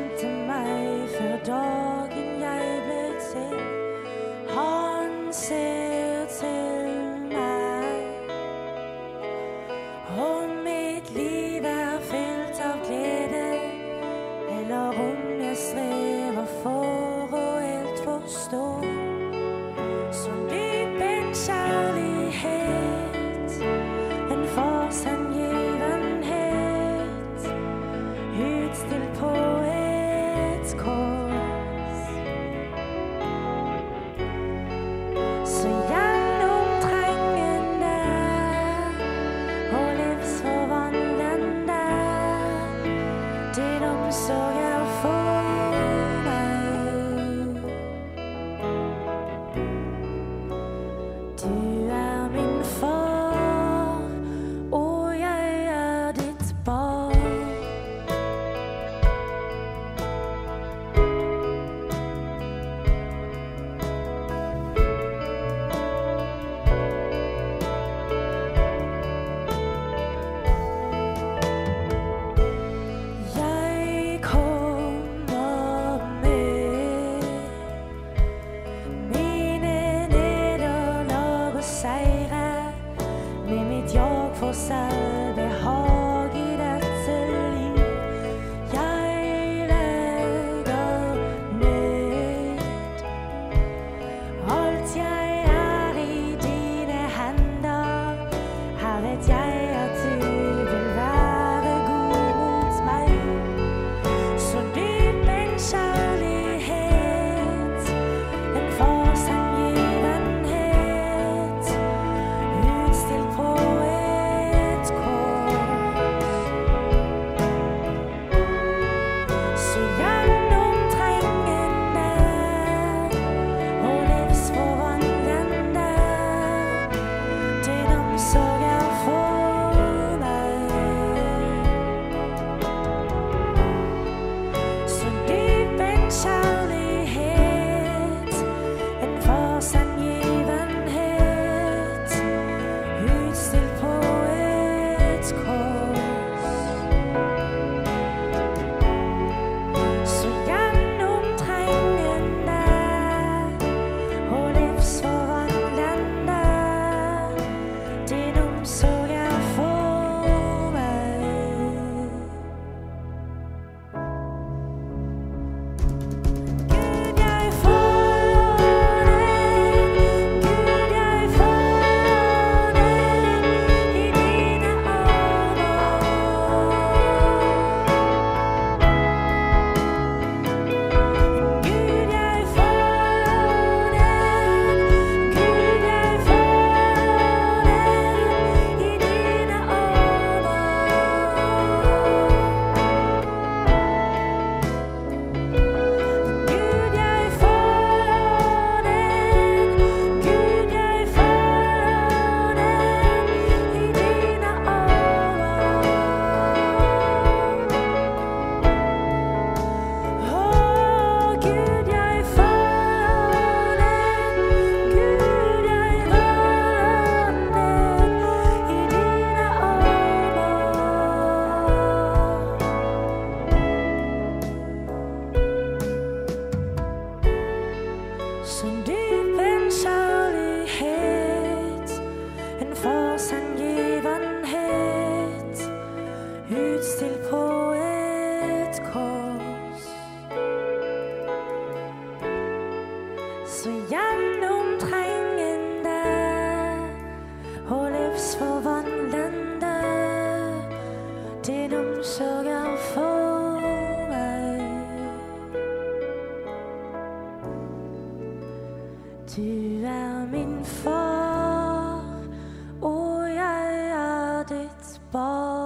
kjente meg før dagen jeg ble til. Han ser til meg, og mitt liv fylt av glede, eller om jeg strever for å helt forstå. Så dyp en kjærlighet, en fars hengivenhet, utstilt på et kors. Så gjennomtrengende og livsforvandlende, din omsorg for meg. Du min far, og jeg ditt barn. Jeg kommer med mine nederlag og seire, med mitt jag for selvbehag i dette liv. Jeg legger ned alt jeg i dine hender. Her vet jeg at du vil være god mot meg. Så dyp en kjærlighet, en fars hengivenhet, utstilt på et kors. Så gjennomtrengende og livsforvandlende, din omsorg for meg. Så dyp en kjærlighet, en fars hengivenhet, utstilt på et kors. Så gjennomtrengende og livsforvandlende, din omsorg for meg. Gud, jeg folder deg, Gud, jeg folder deg i dine armer. Gud, jeg folder deg, Gud, jeg folder deg i dine Gud, jeg folder deg, Gud, jeg folder deg i dine Å, Gud, jeg folder deg, Gud, jeg folder deg i dine Så dyp en kjærlighet, en fars hengivenhet, utstilt på et kors. Så gjennomtrengende og livsforvandlende, din omsorg for meg. Du min far, og jeg ditt barn.